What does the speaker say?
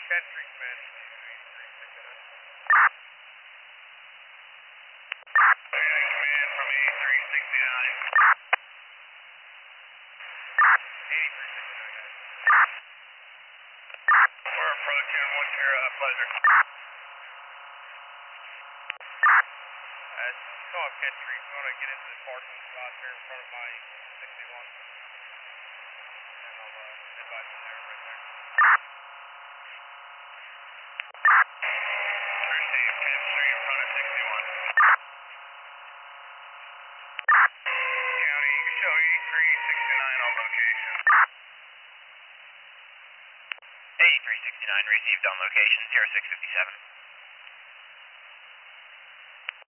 Cat Creek, man. Man from 8369. We're approaching. What's your pleasure? Come up Cat Creek. We want to get into the parking spot here in front of my 61. And I'll head by from there, right there. Received 10th Street in front of 61. County, you can show 8369 on location. 8369 received on location, 0657.